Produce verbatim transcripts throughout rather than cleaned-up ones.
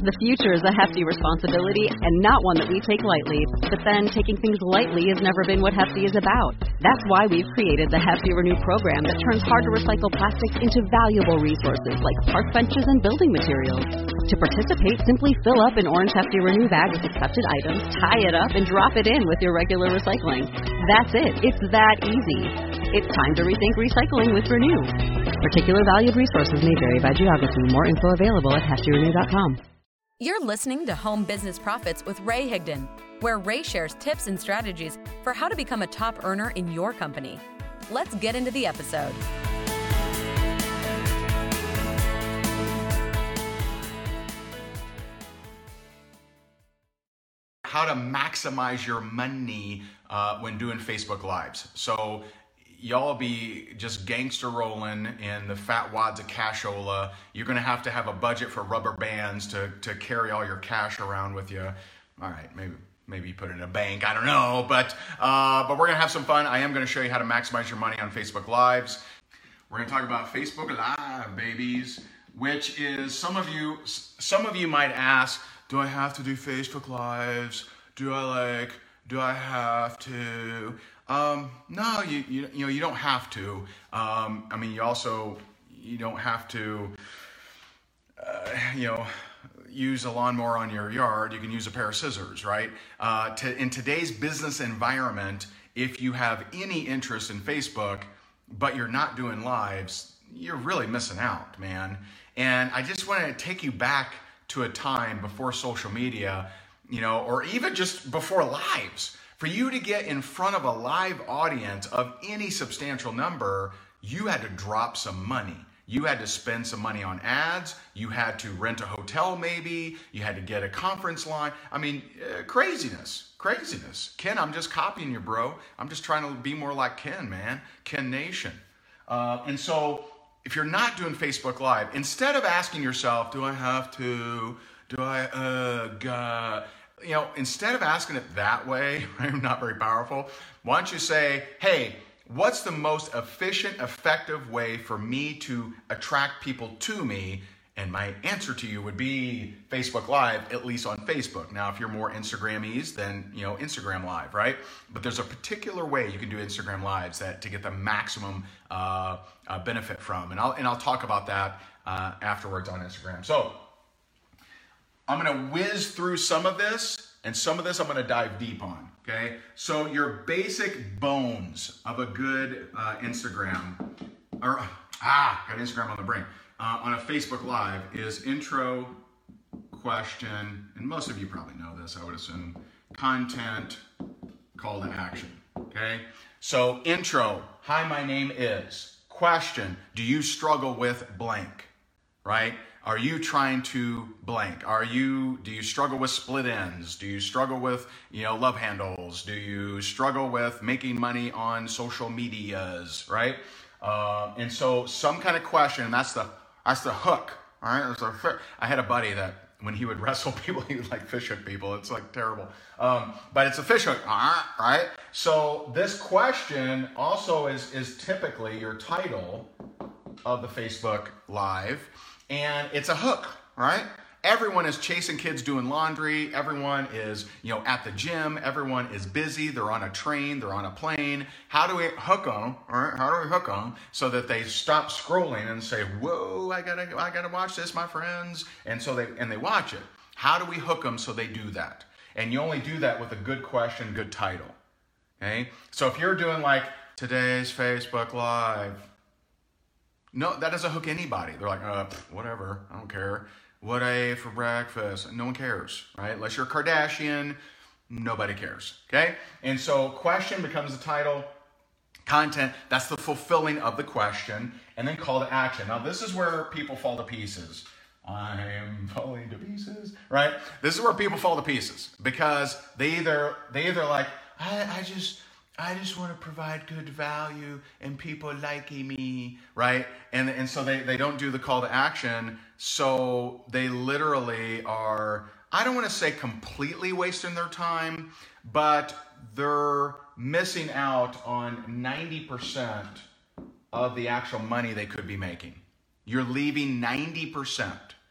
The future is a hefty responsibility and not one that we take lightly. But then taking things lightly has never been what Hefty is about. That's why we've created the Hefty Renew program that turns hard-to-recycle plastics into valuable resources like park benches and building materials. To participate, simply fill up an orange Hefty Renew bag with accepted items, tie it up, and drop it in with your regular recycling. That's it. It's that easy. It's time to rethink recycling with Renew. Particular valued resources may vary by geography. More info available at hefty renew dot com. You're listening to Home Business Profits with Ray Higdon, where Ray shares tips and strategies for how to become a top earner in your company. Let's get into the episode. How to maximize your money uh, when doing Facebook Lives. So y'all be just gangster rolling in the fat wads of cashola. You're gonna have to have a budget for rubber bands to, to carry all your cash around with you. All right, maybe maybe you put it in a bank, I don't know, but uh, but we're gonna have some fun. I am gonna show you how to maximize your money on Facebook Lives. We're gonna talk about Facebook Live, babies, which is some of you some of you might ask, do I have to do Facebook Lives? Do I like, do I have to? Um, no, you, you you know, you don't have to. Um, I mean, you also, you don't have to, uh, you know, use a lawnmower on your yard. You can use a pair of scissors, right? Uh, to, in today's business environment, if you have any interest in Facebook, but you're not doing lives, you're really missing out, man. And I just want to take you back to a time before social media, you know, or even just before lives. For you to get in front of a live audience of any substantial number, you had to drop some money. You had to spend some money on ads. You had to rent a hotel maybe. You had to get a conference line. I mean, uh, craziness, craziness. Ken, I'm just copying you, bro. I'm just trying to be more like Ken, man. Ken Nation. Uh, and so if you're not doing Facebook Live, instead of asking yourself, do I have to, do I, uh, God, you know, instead of asking it that way, right, not very powerful, why don't you say, hey, what's the most efficient, effective way for me to attract people to me? And my answer to you would be Facebook Live, at least on Facebook. Now, if you're more Instagram-ease, then, you know, Instagram Live, right? But there's a particular way you can do Instagram Lives that to get the maximum uh, uh, benefit from. And I'll, and I'll talk about that uh, afterwards on Instagram. So I'm going to whiz through some of this, and some of this I'm going to dive deep on, okay? So your basic bones of a good uh, Instagram, or, ah, got Instagram on the brain, uh, on a Facebook Live is intro, question, and most of you probably know this, I would assume, content, call to action, okay? So intro, hi, my name is. Question, do you struggle with blank, right? Are you trying to blank? Are you, do you struggle with split ends? Do you struggle with, you know, love handles? Do you struggle with making money on social medias, right? Uh, and so some kind of question, that's the, that's the hook, all right? That's the, I had a buddy that when he would wrestle people, he would like fish hook people. It's like terrible. Um, but it's a fish hook, right? So this question also is, is typically your title of the Facebook Live. And it's a hook, right? Everyone is chasing kids doing laundry. Everyone is, you know, at the gym. Everyone is busy. They're on a train. They're on a plane. How do we hook them? Right? How do we hook them so that they stop scrolling and say, "Whoa, I gotta, I gotta watch this, my friends." And so they and they watch it. How do we hook them so they do that? And you only do that with a good question, good title. Okay. So if you're doing like today's Facebook Live. No, that doesn't hook anybody. They're like, uh, whatever, I don't care. What I ate for breakfast, no one cares, right? Unless you're a Kardashian, nobody cares, okay? And so question becomes the title, content, that's the fulfilling of the question, and then call to action. Now, this is where people fall to pieces. I'm falling to pieces, right? This is where people fall to pieces because they either, they either like, I, I just... I just want to provide good value and people liking me, right? And and so they, they don't do the call to action. So they literally are, I don't want to say completely wasting their time, but they're missing out on ninety percent of the actual money they could be making. You're leaving ninety percent.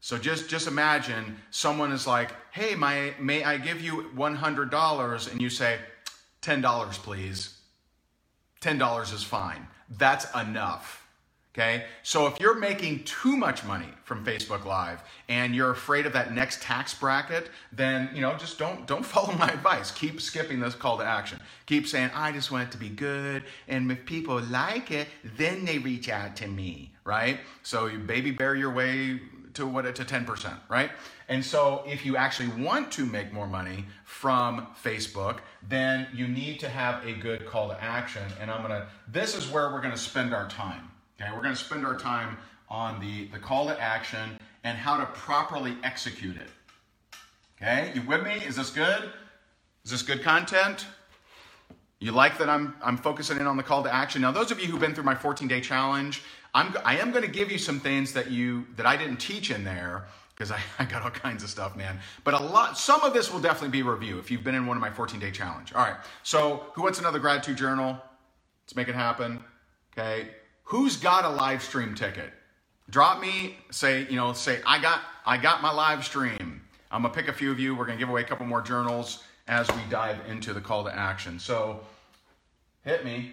So just, just imagine someone is like, hey, my, may I give you one hundred dollars? And you say, ten dollars, please. ten dollars is fine. That's enough. Okay, so if you're making too much money from Facebook Live and you're afraid of that next tax bracket, then you know just don't don't follow my advice. Keep skipping this call to action. Keep saying, I just want it to be good, and if people like it, then they reach out to me, right? So you baby bear your way to what to ten percent, right? And so if you actually want to make more money from Facebook, then you need to have a good call to action. And I'm gonna, this is where we're gonna spend our time. Okay, we're going to spend our time on the, the call to action and how to properly execute it. Okay, you with me? Is this good? Is this good content? You like that I'm I'm focusing in on the call to action? Now, those of you who've been through my fourteen-day challenge, I'm I am going to give you some things that you that I didn't teach in there because I, I got all kinds of stuff, man. But a lot, some of this will definitely be review if you've been in one of my fourteen-day challenge. All right. So, who wants another gratitude journal? Let's make it happen. Okay. Who's got a live stream ticket? Drop me, say, you know, say, I got I got my live stream. I'm gonna pick a few of you. We're gonna give away a couple more journals as we dive into the call to action. So hit me.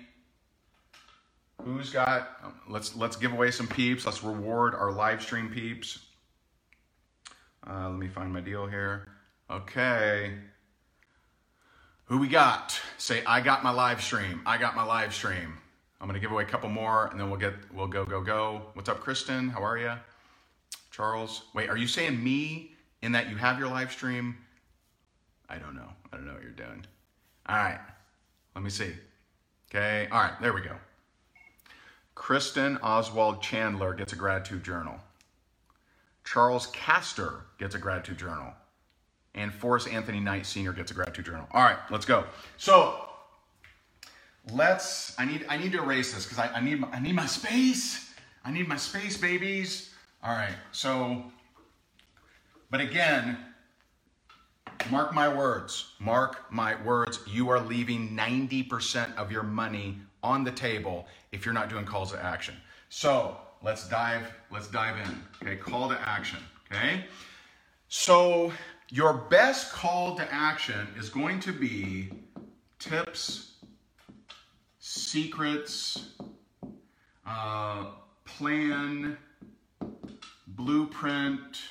Who's got, let's let's give away some peeps. Let's reward our live stream peeps. Uh, let me find my deal here. Okay. Who we got? Say, I got my live stream. I got my live stream. I'm going to give away a couple more, and then we'll get, we'll go, go, go. What's up, Kristen? How are you? Charles? Wait, are you saying me in that you have your live stream? I don't know. I don't know what you're doing. All right. Let me see. Okay. All right. There we go. Kristen Oswald Chandler gets a gratitude journal. Charles Castor gets a gratitude journal. And Forrest Anthony Knight Senior gets a gratitude journal. All right. Let's go. So, Let's, I need I need to erase this because I, I, need my, I need my space. I need my space, babies. All right, so, but again, mark my words. Mark my words. You are leaving ninety percent of your money on the table if you're not doing calls to action. So let's dive, let's dive in. Okay, call to action, okay? So your best call to action is going to be tips, secrets, uh, plan, blueprint,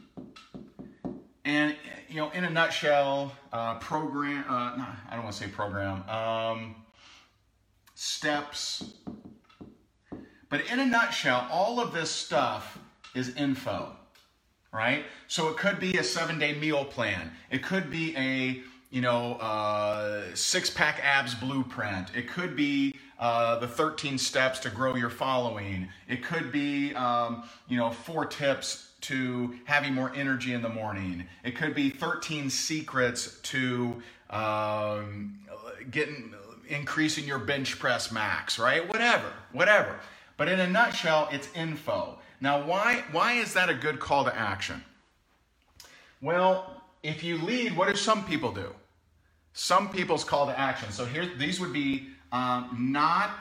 and, you know, in a nutshell, uh, program, uh, no, I don't want to say program, um, steps. But in a nutshell, all of this stuff is info, right? So it could be a seven-day meal plan. It could be a you know, uh, six-pack abs blueprint. It could be uh, the thirteen steps to grow your following. It could be, um, you know, four tips to having more energy in the morning. It could be thirteen secrets to um, getting, increasing your bench press max, right? Whatever, whatever. But in a nutshell, it's info. Now, why, why is that a good call to action? Well, if you lead, what do some people do? Some people's call to action. So here, these would be um, not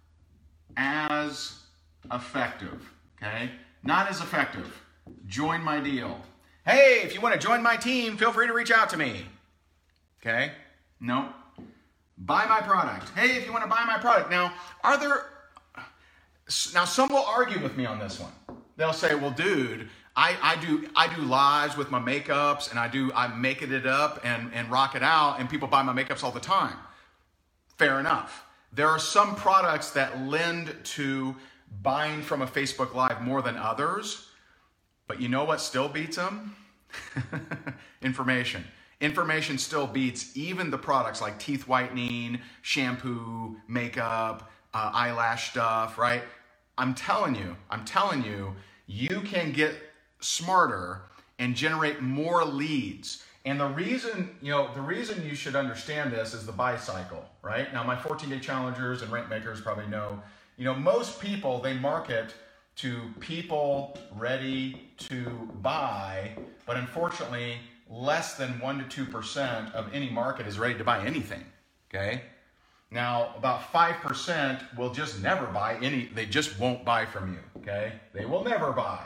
as effective, okay? Not as effective. Join my deal. Hey, if you want to join my team, feel free to reach out to me. Okay? No. Buy my product. Hey, if you want to buy my product. Now, are there, now some will argue with me on this one. They'll say, well, dude, I, I do I do lives with my makeups, and I do I'm making it up and, and rock it out, and people buy my makeups all the time. Fair enough. There are some products that lend to buying from a Facebook Live more than others, but you know what still beats them? Information. Information still beats even the products like teeth whitening, shampoo, makeup, uh, eyelash stuff, right? I'm telling you, I'm telling you, you can get smarter and generate more leads. And the reason, you know, the reason you should understand this is the buy cycle, right? Now, my fourteen-day challengers and rent makers probably know, you know, most people, they market to people ready to buy, but unfortunately, less than one to two percent of any market is ready to buy anything, okay? Now, about five percent will just never buy any, they just won't buy from you, okay? They will never buy.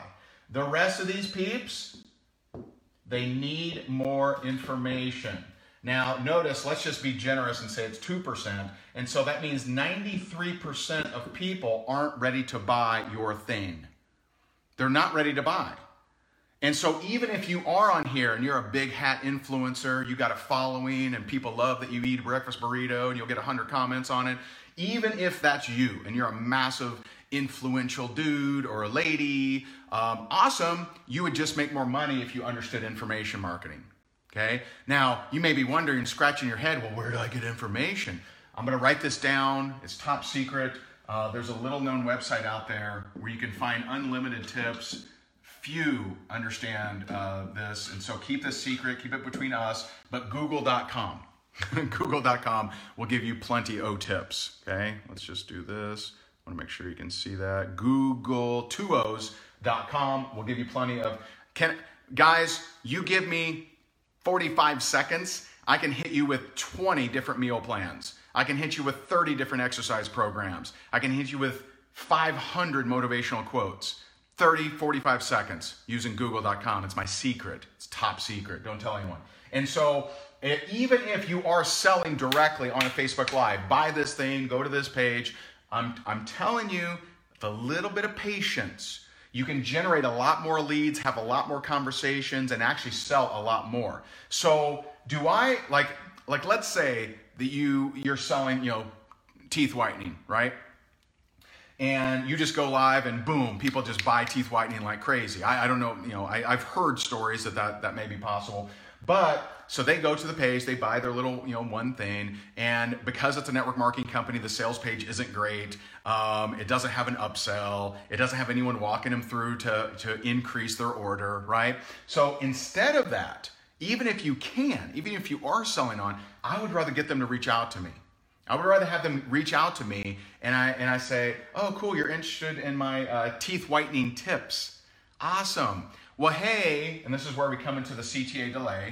The rest of these peeps, they need more information. Now, notice, let's just be generous and say it's two percent. And so that means ninety-three percent of people aren't ready to buy your thing. They're not ready to buy. And so even if you are on here and you're a big hat influencer, you got a following and people love that you eat a breakfast burrito and you'll get one hundred comments on it, even if that's you and you're a massive influential dude or a lady, um, awesome, you would just make more money if you understood information marketing. Okay. Now you may be wondering, scratching your head, well, where do I get information? I'm going to write this down. It's top secret. Uh, there's a little known website out there where you can find unlimited tips. Few understand uh, this. And so keep this secret, keep it between us, but google dot com. google dot com will give you plenty of tips. Okay. Let's just do this. I want to make sure you can see that. google two O's dot com will give you plenty of, can, guys, you give me forty-five seconds, I can hit you with twenty different meal plans. I can hit you with thirty different exercise programs. I can hit you with five hundred motivational quotes. thirty, forty-five seconds using google dot com. It's my secret. It's top secret. Don't tell anyone. And so it, even if you are selling directly on a Facebook Live, buy this thing, go to this page. I'm, I'm telling you, with a little bit of patience, you can generate a lot more leads, have a lot more conversations, and actually sell a lot more. So do I, like, like let's say that you, you're selling, you know, teeth whitening, right? And you just go live and boom, people just buy teeth whitening like crazy. I, I don't know, you know, I, I've heard stories that, that that may be possible. But so they go to the page, they buy their little, you know, one thing, and because it's a network marketing company, the sales page isn't great. Um, it doesn't have an upsell. It doesn't have anyone walking them through to, to increase their order, right? So instead of that, even if you can, even if you are selling on, I would rather get them to reach out to me. I would rather have them reach out to me and I and I say, oh, cool, you're interested in my uh, teeth whitening tips. Awesome. Well, hey, and this is where we come into the C T A delay.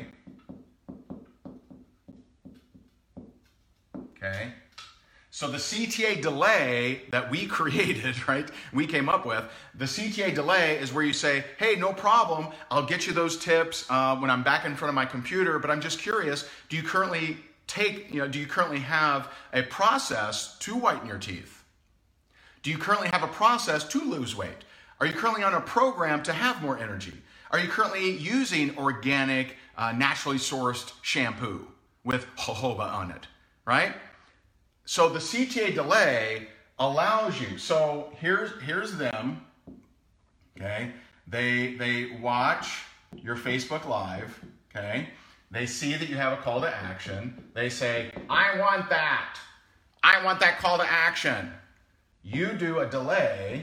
Okay. So the C T A delay that we created, right, we came up with, the C T A delay is where you say, hey, no problem, I'll get you those tips uh, when I'm back in front of my computer, but I'm just curious, do you currently take, you know, do you currently have a process to whiten your teeth? Do you currently have a process to lose weight? Are you currently on a program to have more energy? Are you currently using organic, uh, naturally sourced shampoo with jojoba on it, right? So the C T A delay allows you, so here's, here's them, okay? They, they watch your Facebook Live, okay? They see that you have a call to action. They say, I want that. I want that call to action. You do a delay,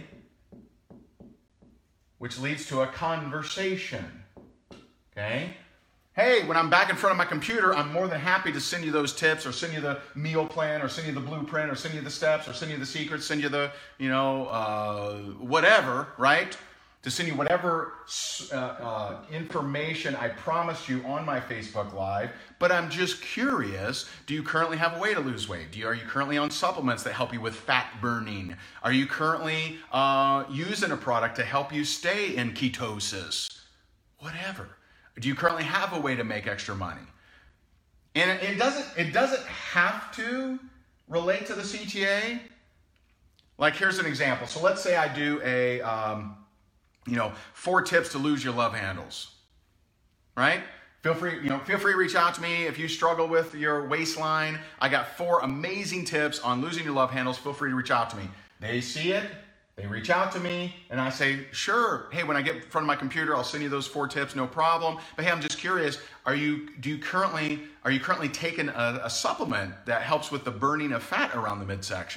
which leads to a conversation, okay? Hey, when I'm back in front of my computer, I'm more than happy to send you those tips or send you the meal plan or send you the blueprint or send you the steps or send you the secrets, send you the, you know, uh, whatever, right? To send you whatever uh, uh, information I promised you on my Facebook Live, but I'm just curious, do you currently have a way to lose weight? Do you, are you currently on supplements that help you with fat burning? Are you currently uh, using a product to help you stay in ketosis? Whatever. Do you currently have a way to make extra money? And it, it doesn't, it doesn't have to relate to the C T A. Like here's an example. So let's say I do a... Um, you know, four tips to lose your love handles, right? Feel free, you know, feel free to reach out to me if you struggle with your waistline. I got four amazing tips on losing your love handles. Feel free to reach out to me. They see it, they reach out to me, and I say, sure. Hey, when I get in front of my computer, I'll send you those four tips, no problem. But hey, I'm just curious, are you, do you currently, are you currently taking a, a supplement that helps with the burning of fat around the midsection?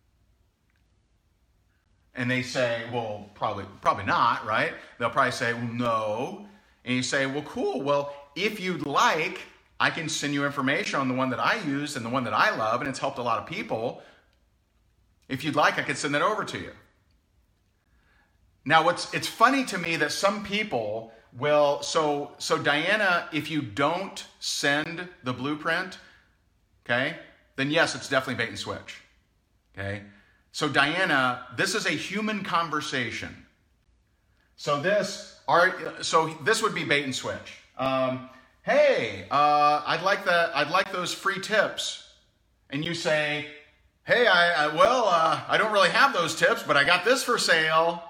And they say, well, probably probably not, right? They'll probably say, well, no. And you say, well, cool. Well, if you'd like, I can send you information on the one that I use and the one that I love, and it's helped a lot of people. If you'd like, I could send that over to you. Now, what's it's funny to me that some people will, so, so Diana, if you don't send the blueprint, okay, then yes, it's definitely bait and switch, okay? So Diana, this is a human conversation. So this, are, so this would be bait and switch. Um, hey, uh, I'd like the, I'd like those free tips. And you say, hey, I, I well, uh, I don't really have those tips, but I got this for sale.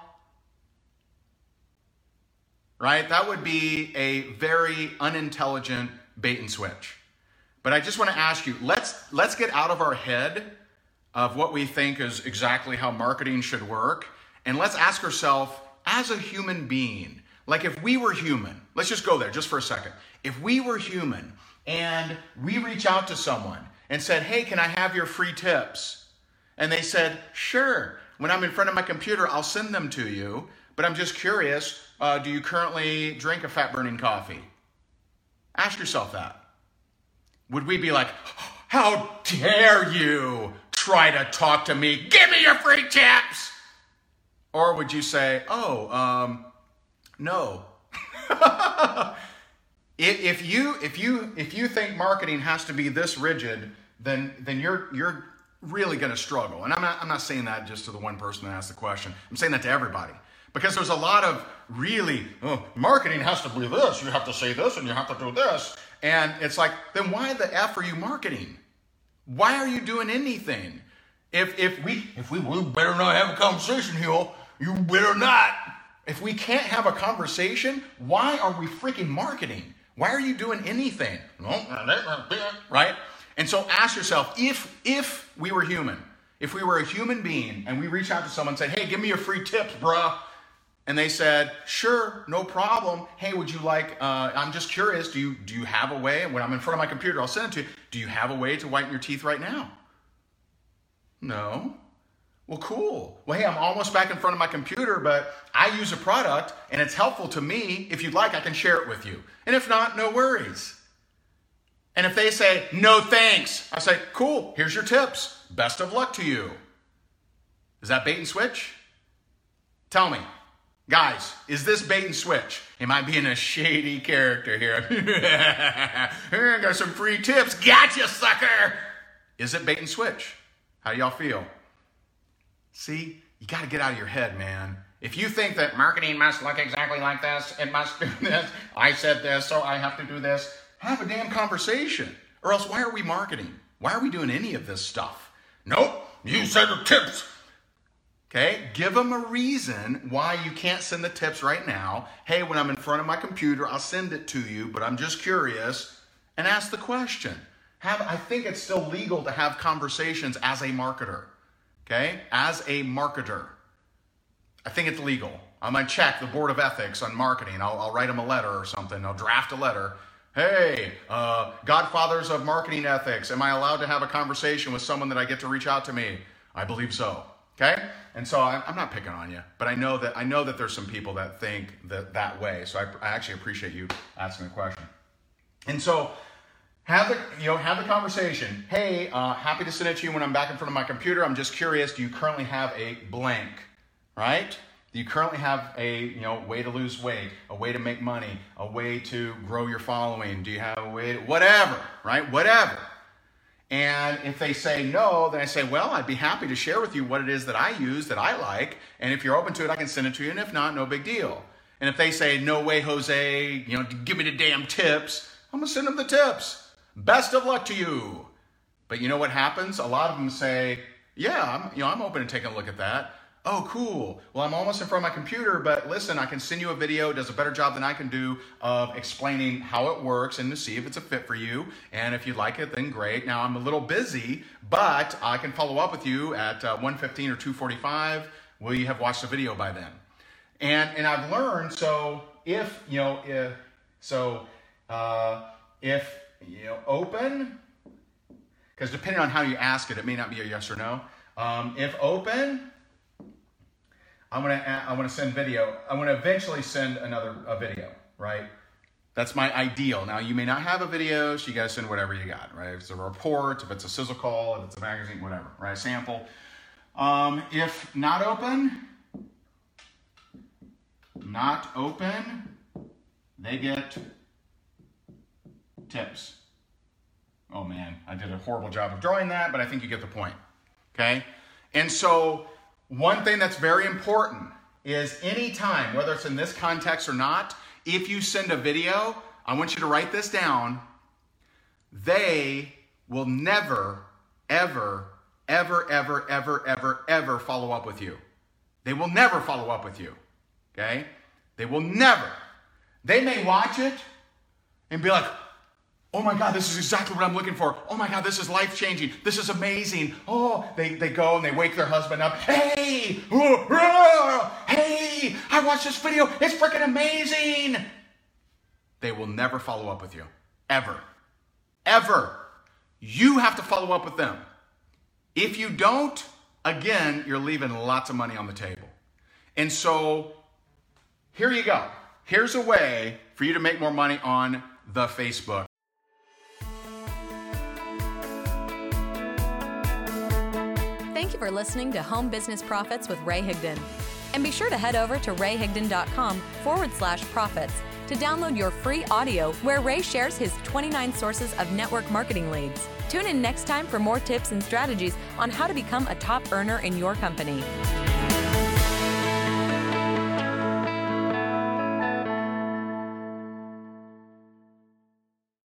Right? That would be a very unintelligent bait and switch. But I just want to ask you, let's let's get out of our head of what we think is exactly how marketing should work, and let's ask ourselves, as a human being, like if we were human, let's just go there just for a second. If we were human and we reach out to someone and said, hey, can I have your free tips? And they said, sure. When I'm in front of my computer, I'll send them to you, but I'm just curious, uh, do you currently drink a fat-burning coffee? Ask yourself that. Would we be like, how dare you try to talk to me? Give me your free tips. Or would you say, oh, um, no. if you if you if you think marketing has to be this rigid, then then you're you're really going to struggle. And I'm not I'm not saying that just to the one person that asked the question. I'm saying that to everybody. Because there's a lot of really, oh, marketing has to be this, you have to say this, and you have to do this. And it's like, then why the F are you marketing? Why are you doing anything? If if we if we, we better not have a conversation here, you better not. If we can't have a conversation, why are we freaking marketing? Why are you doing anything? Right? And so ask yourself, if if we were human, if we were a human being and we reach out to someone and say, hey, give me your free tips, bruh. And they said, sure, no problem. Hey, would you like, uh, I'm just curious, do you do you have a way, when I'm in front of my computer, I'll send it to you, do you have a way to whiten your teeth right now? No. Well, cool. Well, hey, I'm almost back in front of my computer, but I use a product and it's helpful to me. If you'd like, I can share it with you. And if not, no worries. And if they say, no thanks, I say, cool, here's your tips. Best of luck to you. Is that bait and switch? Tell me. Guys, is this bait and switch? Am I being a shady character here? Got some free tips. Gotcha, sucker. Is it bait and switch? How do y'all feel? See, you got to get out of your head, man. If you think that marketing must look exactly like this, it must do this, I said this, so I have to do this, have a damn conversation. Or else why are we marketing? Why are we doing any of this stuff? Nope, you said the tips. Okay, give them a reason why you can't send the tips right now. Hey, when I'm in front of my computer, I'll send it to you, but I'm just curious, and ask the question. Have, I think it's still legal to have conversations as a marketer, okay? As a marketer. I think it's legal. I'm gonna check the Board of Ethics on marketing. I'll, I'll write them a letter or something. I'll draft a letter. Hey, uh, Godfathers of Marketing Ethics, am I allowed to have a conversation with someone that I get to reach out to me? I believe so. Okay, and so I, I'm not picking on you, but I know that I know that there's some people that think that that way. So I, I actually appreciate you asking the question. And so have the you know have the conversation. Hey, uh, happy to send it to you when I'm back in front of my computer. I'm just curious. Do you currently have a blank? Right? Do you currently have a you know way to lose weight, a way to make money, a way to grow your following? Do you have a way to whatever? Right? Whatever. And if they say no, then I say, well, I'd be happy to share with you what it is that I use, that I like. And if you're open to it, I can send it to you. And if not, no big deal. And if they say, no way, Jose, you know, give me the damn tips, I'm going to send them the tips. Best of luck to you. But you know what happens? A lot of them say, yeah, I'm, you know, I'm open to taking a look at that. Oh, cool. Well, I'm almost in front of my computer, but listen, I can send you a video. It does a better job than I can do of explaining how it works and to see if it's a fit for you. And if you like it, then great. Now, I'm a little busy, but I can follow up with you at uh, one fifteen or two forty-five. Will you have watched the video by then? And and I've learned, so if, you know, if, so uh, if, you know, open, because depending on how you ask it, it may not be a yes or no. Um, if open, I'm gonna I'm gonna send video. I'm gonna eventually send another a video, right? That's my ideal. Now you may not have a video, so you gotta send whatever you got, right? If it's a report, if it's a sizzle call, if it's a magazine, whatever, right? Sample. Um, if not open, not open, they get tips. Oh man, I did a horrible job of drawing that, but I think you get the point. Okay, and so. One thing that's very important is anytime, whether it's in this context or not, if you send a video, I want you to write this down. They will never, ever, ever, ever, ever, ever, ever follow up with you. They will never follow up with you. Okay? They will never. They may watch it and be like, oh my God, this is exactly what I'm looking for. Oh my God, this is life-changing. This is amazing. Oh, they, they go and they wake their husband up. Hey, oh, oh, hey, I watched this video. It's freaking amazing. They will never follow up with you. Ever. Ever. You have to follow up with them. If you don't, again, you're leaving lots of money on the table. And so here you go. Here's a way for you to make more money on the Facebook. Thank you for listening to Home Business Profits with Ray Higdon. And be sure to head over to rayhigdon.com forward slash profits to download your free audio where Ray shares his twenty-nine sources of network marketing leads. Tune in next time for more tips and strategies on how to become a top earner in your company.